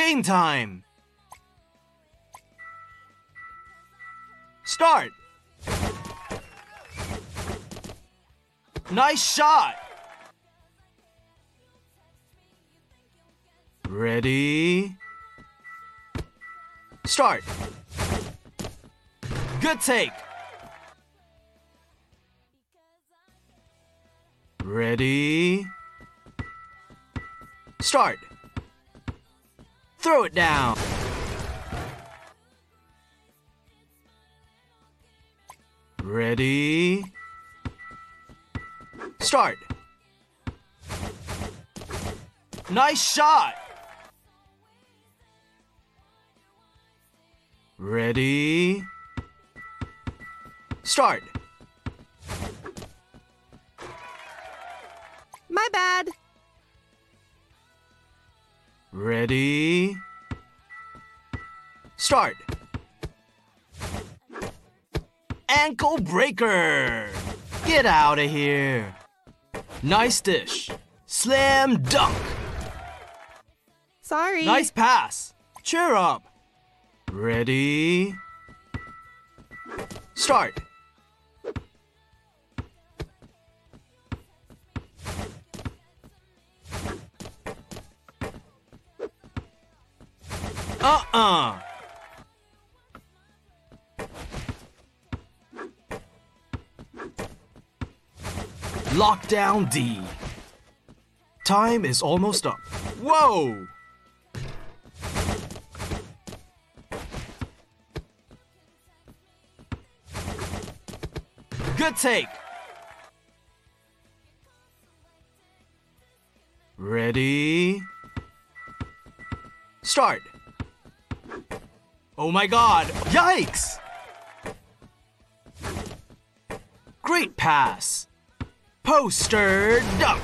Game time! Start! Nice shot! Ready? Start! Good take! Ready? Start! Throw it down! Ready? Start! Nice shot! Ready? Start! My bad. Ready? Start! Ankle breaker! Get out of here! Nice dish! Slam dunk! Sorry. Nice pass! Cheer up! Ready? Start! Lockdown D. Time is almost up. Whoa! Good take. Ready? Start. Oh my God! Yikes! Great pass. Poster dunk.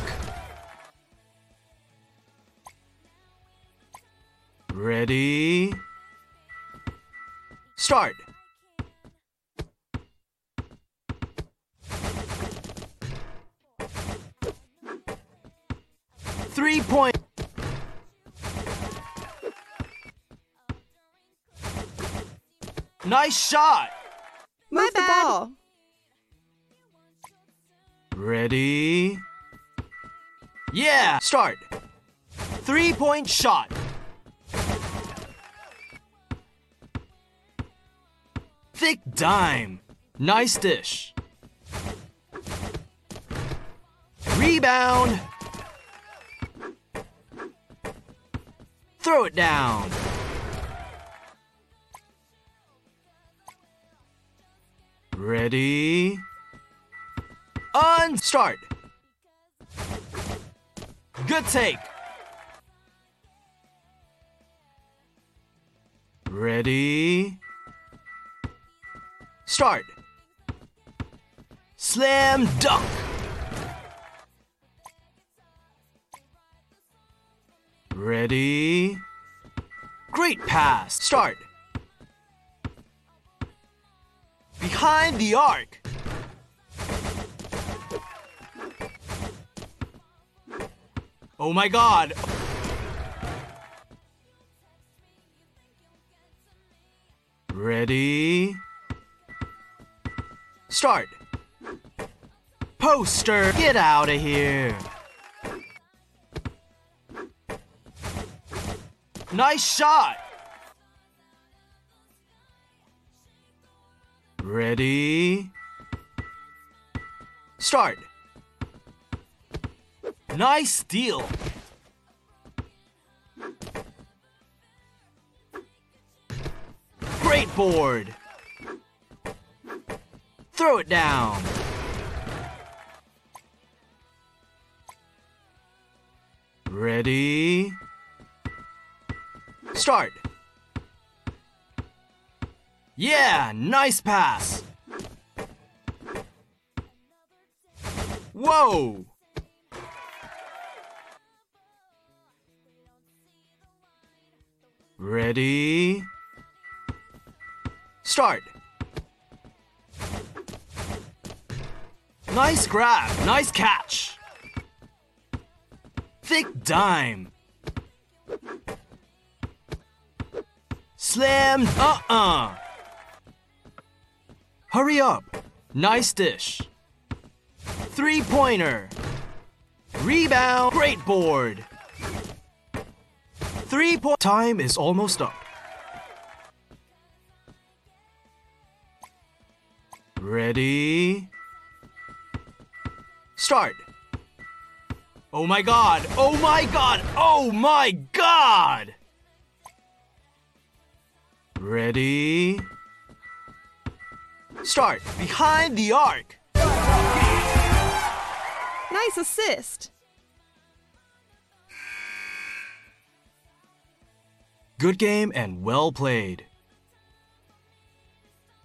Ready? Start. Three-point. Nice shot. Move the ball. Ready? Yeah! Start. Three-point shot. Thick dime. Nice dish. Rebound. Throw it down. Ready? Start. Good take. Ready? Start. Slam dunk. Ready? Great pass. Start. Behind the arc. Oh my God! Ready? Start! Poster! Get out of here! Nice shot! Ready? Start! Nice steal! Great board! Throw it down! Ready? Start! Yeah! Nice pass! Whoa! Ready? Start! Nice grab! Nice catch! Thick dime! Slam. Hurry up. Nice dish. Three-pointer. Rebound. Great board. 3-point. Time is almost up. Ready? Start. Oh my god! Oh my god! Oh my god! Ready? Start. Behind the arc. Nice assist. Good game and well played.